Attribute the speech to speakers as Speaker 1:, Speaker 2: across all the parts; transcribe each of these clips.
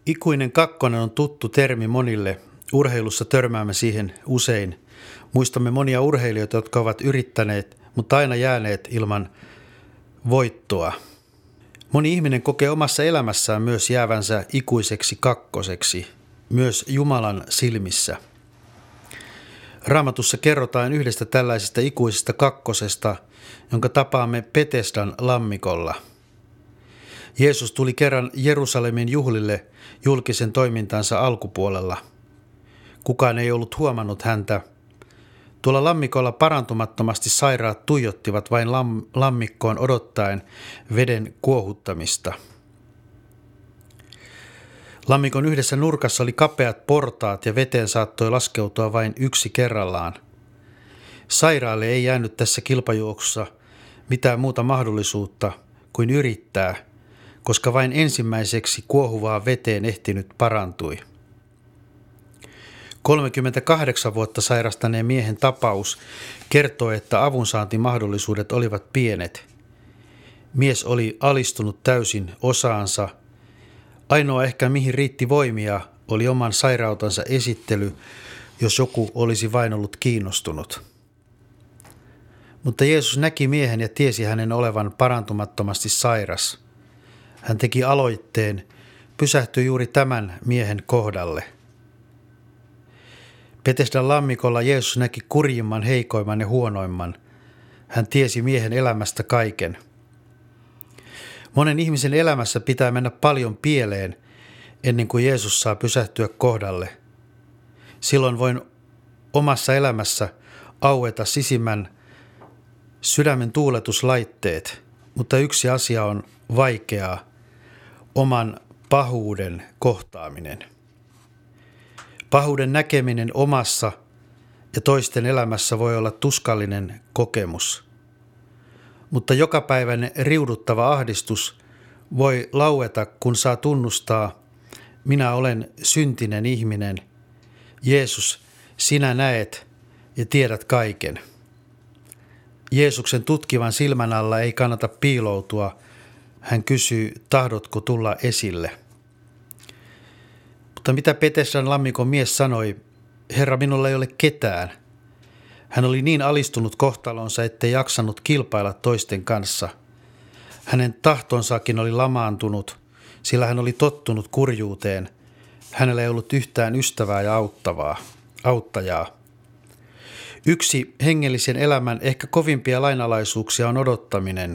Speaker 1: Ikuinen kakkonen on tuttu termi monille. Urheilussa törmäämme siihen usein. Muistamme monia urheilijoita, jotka ovat yrittäneet, mutta aina jääneet ilman voittoa. Moni ihminen kokee omassa elämässään myös jäävänsä ikuiseksi kakkoseksi, myös Jumalan silmissä. Raamatussa kerrotaan yhdestä tällaisesta ikuisesta kakkosesta, jonka tapaamme Betesdan lammikolla. Jeesus tuli kerran Jerusalemin juhlille julkisen toimintansa alkupuolella. Kukaan ei ollut huomannut häntä. Tuolla lammikolla parantumattomasti sairaat tuijottivat vain lammikkoon odottaen veden kuohuttamista. Lammikon yhdessä nurkassa oli kapeat portaat ja veteen saattoi laskeutua vain yksi kerrallaan. Sairaalle ei jäänyt tässä kilpajuoksussa mitään muuta mahdollisuutta kuin yrittää, koska vain ensimmäiseksi kuohuvaan veteen ehtinyt parantui. 38 vuotta sairastaneen miehen tapaus kertoo, että avunsaantimahdollisuudet olivat pienet. Mies oli alistunut täysin osaansa. Ainoa ehkä mihin riitti voimia oli oman sairautensa esittely, jos joku olisi vain ollut kiinnostunut. Mutta Jeesus näki miehen ja tiesi hänen olevan parantumattomasti sairas. Hän teki aloitteen, pysähtyi juuri tämän miehen kohdalle. Betesdan lammikolla Jeesus näki kurjimman, heikoimman ja huonoimman. Hän tiesi miehen elämästä kaiken. Monen ihmisen elämässä pitää mennä paljon pieleen ennen kuin Jeesus saa pysähtyä kohdalle. Silloin voin omassa elämässä aueta sisimmän sydämen tuuletuslaitteet, mutta yksi asia on vaikeaa, oman pahuuden kohtaaminen. Pahuuden näkeminen omassa ja toisten elämässä voi olla tuskallinen kokemus. Mutta jokapäiväinen riuduttava ahdistus voi laueta, kun saa tunnustaa, minä olen syntinen ihminen. Jeesus, sinä näet ja tiedät kaiken. Jeesuksen tutkivan silmän alla ei kannata piiloutua. Hän kysyy, tahdotko tulla esille? Mutta mitä Betesdan lammikon mies sanoi, Herra, minulla ei ole ketään. Hän oli niin alistunut kohtalonsa, ettei jaksanut kilpailla toisten kanssa. Hänen tahtonsakin oli lamaantunut, sillä hän oli tottunut kurjuuteen. Hänellä ei ollut yhtään ystävää ja auttajaa. Yksi hengellisen elämän ehkä kovimpia lainalaisuuksia on odottaminen.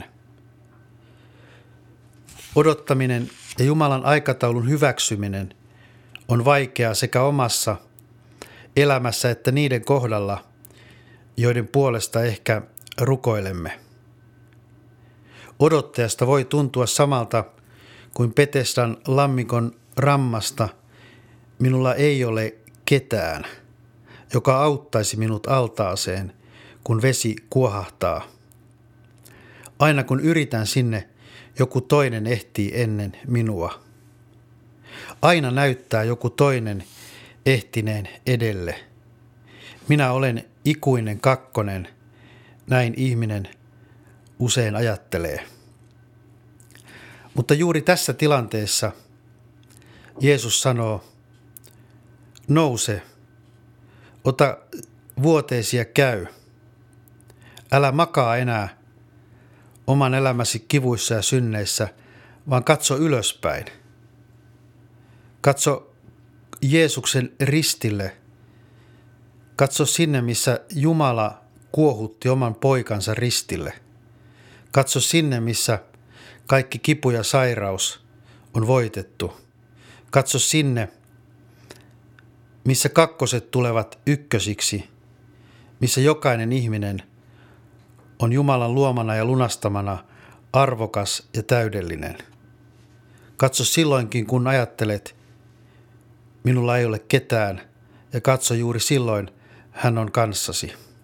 Speaker 1: Odottaminen ja Jumalan aikataulun hyväksyminen on vaikeaa sekä omassa elämässä että niiden kohdalla, joiden puolesta ehkä rukoilemme. Odottajasta voi tuntua samalta kuin Betesdan lammikon rammasta, minulla ei ole ketään, joka auttaisi minut altaaseen, kun vesi kuohahtaa. Aina kun yritän sinne, joku toinen ehtii ennen minua. Aina näyttää joku toinen ehtineen edelle. Minä olen ikuinen kakkonen, näin ihminen usein ajattelee. Mutta juuri tässä tilanteessa Jeesus sanoo, nouse, ota vuoteesi ja käy. Älä makaa enää oman elämäsi kivuissa ja synneissä, vaan katso ylöspäin. Katso Jeesuksen ristille. Katso sinne, missä Jumala kuohutti oman poikansa ristille. Katso sinne, missä kaikki kipu ja sairaus on voitettu. Katso sinne, missä kakkoset tulevat ykkösiksi, missä jokainen ihminen on Jumalan luomana ja lunastamana arvokas ja täydellinen. Katso silloinkin, kun ajattelet, minulla ei ole ketään, ja katso juuri silloin, hän on kanssasi.